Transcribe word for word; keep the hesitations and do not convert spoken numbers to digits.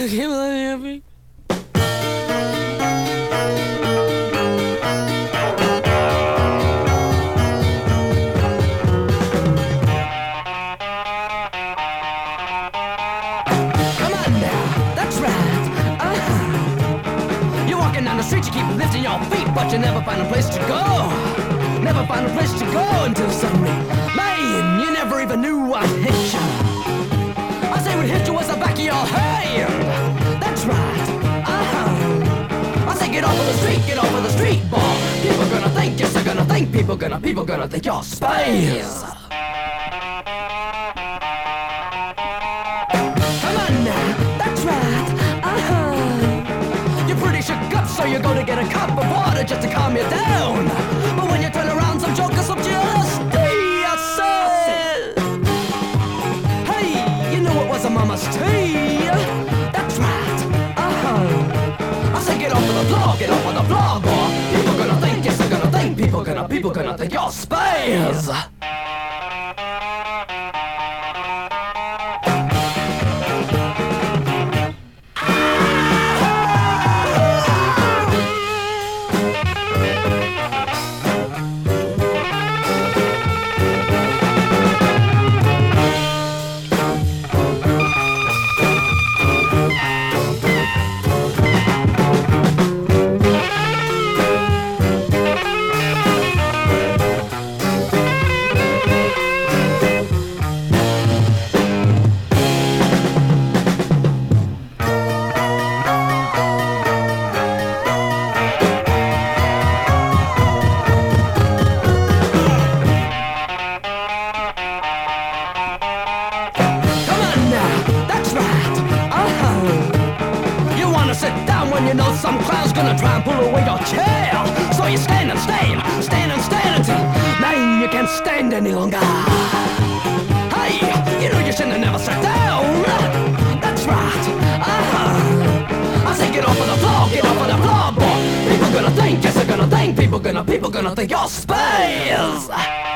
can't believe it. Come on now, that's right. Uh-huh. You're walking down the street, you keep lifting your feet, but you never find a place to go. Never find a place to go until suddenly, man, you never even knew what hit you. I say what hit you was the back of your hand. That's right. Uh-huh. I say get off of the street, get off of the street, boy. People gonna think, yes, they're gonna think. People gonna, people gonna think you're space. Come on now, that's right. Uh-huh. You're pretty shook up, so you go to get a cup of water just to calm you down. But when you turn around, some joker slipped you a stay. I said, hey, you knew it was a mama's tea. That's right. Uh-huh. I say get off of the floor, get off of the floor, boy. People gonna think, yes, they're gonna think. People gonna, people gonna think you're space. Sit down when you know some clown's gonna try and pull away your chair. So you stand and stand, stand and stand until, man, you can't stand any longer. Hey, you know you shouldn't have never sat down. That's right. Uh-huh. I say get off of the floor, get off of the floor, boy. People gonna think, yes, they're gonna think. People gonna, people gonna think you're space.